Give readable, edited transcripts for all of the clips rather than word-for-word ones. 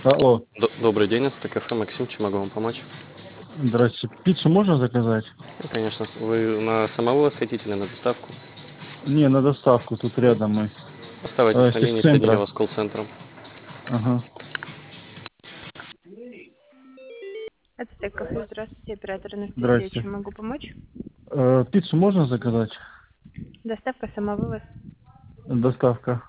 Алло, Добрый день, это кафе Максим, чем могу вам помочь? здрасте. Пиццу можно заказать? Ну, конечно, вы на самого хотите или на доставку? Не, на доставку, тут рядом мы. Оставайтесь на С линии, соединю центра. вас с колл-центром. Ага. Это кафе. Здравствуйте, оператор Анастасия. Здрасте. Чем могу помочь? Пиццу можно заказать? Доставка, самовывоз. Доставка.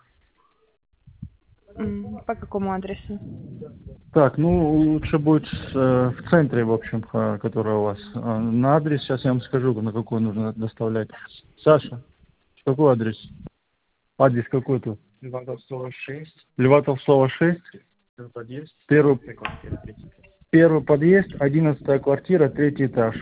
По какому адресу? Так, ну лучше будет в центре, в общем, которая у вас. На адрес сейчас я вам скажу, на какой нужно доставлять. Саша, какой адрес? Адрес какой тут? Льва Толстого 6. Льва Толстого 6. Подъезд. Первый, Квартира 30. первый подъезд, 11-я квартира, 3-й этаж.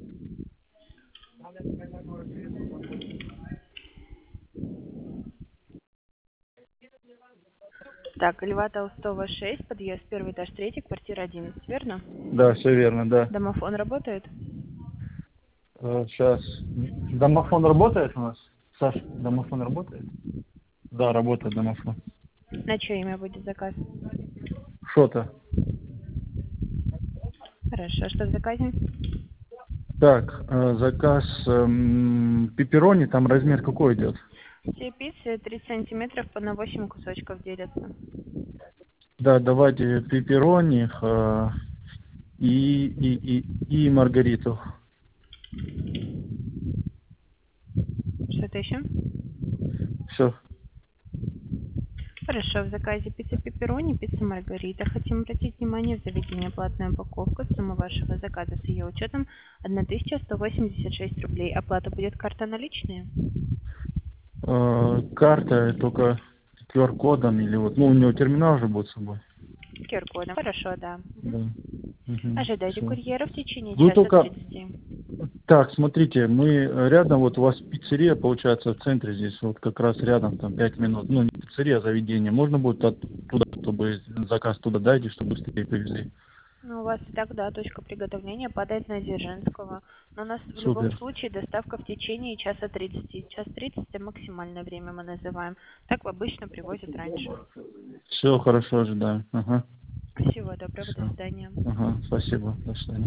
Так, Льва Толстого 6, подъезд, первый этаж, третий, квартира 11, верно? Да, все верно, да. Домофон работает? Сейчас. Домофон работает у нас? Саш, домофон работает? Да, работает домофон. На чье имя будет заказ? Что-то. Хорошо, что в заказе? Так, заказ пепперони, там размер какой идет? Все пиццы 30 сантиметров на 8 кусочков делятся. Да, давайте пепперони и маргариту. Что-то еще? Все. Хорошо, в заказе пицца пепперони, пицца маргарита. Хотим обратить внимание, в заведении платная упаковка. Сумма вашего заказа с ее учетом 1186 рублей. Оплата будет карта наличные? Карта только QR-кодом или вот, ну у него терминал же будет с собой. QR-кодом. Хорошо, да. Да. Ожидайте Всё. курьера в течение Вы часа только 30. Так, смотрите, мы рядом, вот у вас пиццерия, получается, в центре здесь, вот как раз рядом, там, 5 минут, ну, не пиццерия, а заведение. Можно будет туда, чтобы заказ туда дайте, чтобы быстрее повезли? Ну, у вас и так, да, точка приготовления падает на Дзержинского. Но у нас в любом Супер. случае доставка в течение часа 30. Час 30 это максимальное время мы называем. Так обычно привозят раньше. Все хорошо, ожидаю. Ага. Всего доброго, до Все. свидания. Ага, спасибо, до свидания.